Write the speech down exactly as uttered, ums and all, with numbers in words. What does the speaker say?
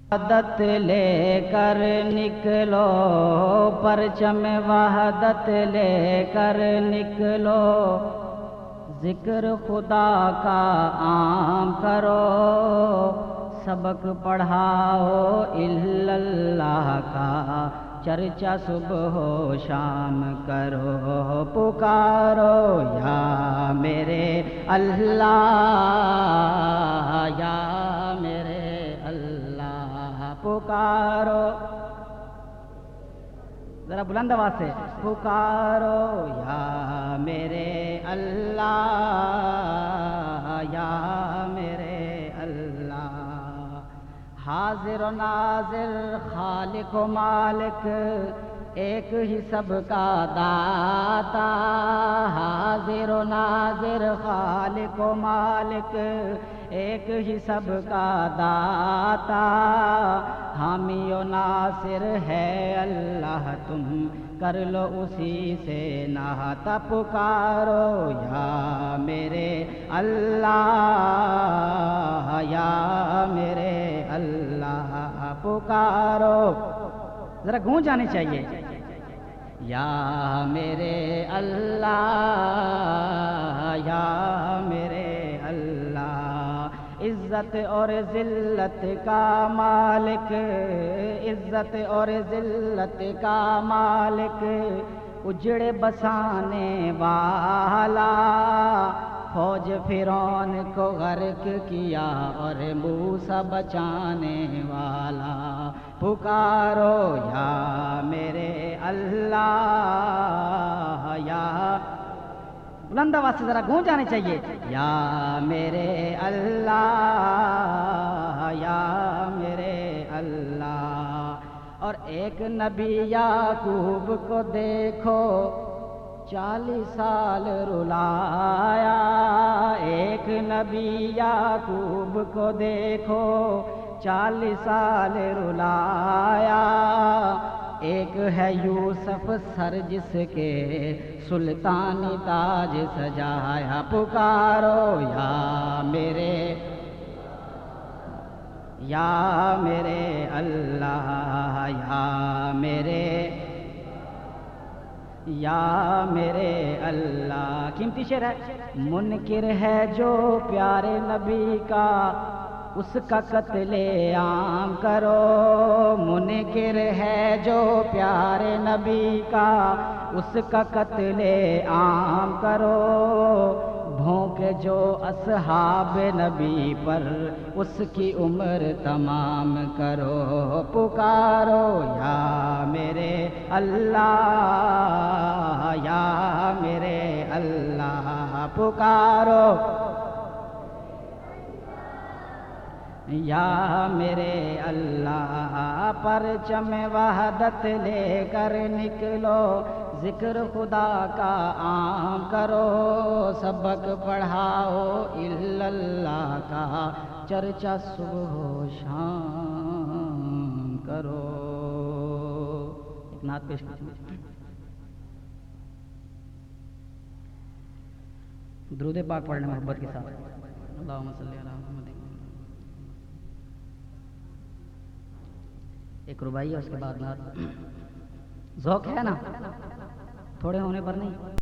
وحدت لے کر نکلو، پرچم وحدت لے کر نکلو، ذکر خدا کا عام کرو، سبق پڑھاؤ الا اللہ کا، چرچا صبح و شام کرو، پکارو یا میرے اللہ، یا میرے اللہ، پکارو ذرا بلند آواز سے، پکارو یا میرے اللہ، یا میرے اللہ، حاضر و ناظر خالق و مالک ایک ہی سب کا داتا، حاضر و ناظر خالق و مالک ایک ہی سب کا داتا، حامی و ناصر ہے اللہ، تم کر لو اسی سے نہتا، پکارو یا میرے اللہ، یا میرے اللہ، پکارو ذرا گونج آنی چاہیے، یا میرے اللہ، یا میرے اللہ، عزت اور ذلت کا مالک، عزت اور ذلت کا مالک، اجڑے بسانے والا، فوج فرعون کو غرق کیا اور موسیٰ بچانے والا، پکارو یا میرے اللہ، یا بلند آواز سے ذرا گونج آنی چاہیے، یا میرے اللہ، یا میرے اللہ، اور ایک نبی یعقوب کو دیکھو چالیس سال رلایا، ایک نبی یعقوب کو دیکھو چالیس سال رلایا، ایک ہے یوسف سر جس کے سلطانی تاج سجایا، پکارو یا میرے، یا میرے اللہ، یا میرے، یا میرے اللہ، قیمتی شعر ہے، منکر ہے جو پیارے نبی کا اس کا قتل عام کرو، منکر ہے جو پیارے نبی کا اس کا قتل عام کرو، بھونکے جو اصحاب نبی پر اس کی عمر تمام کرو، پکارو یا میرے اللہ، یا میرے اللہ، پکارو یا میرے اللہ، پرچم وحدت لے کر نکلو، ذکر خدا کا عام کرو، سبق پڑھاؤ الا اللہ کا، چرچا صبح و شام کرو۔ ایک نعت پیش کیجیے، درود پاک پڑھنے محبت کے ساتھ، اللہم صلی علی محمد۔ ایک رباعی ہے، اس کے بعد نعت، ذوق ہے نا، تھوڑے ہونے پر نہیں۔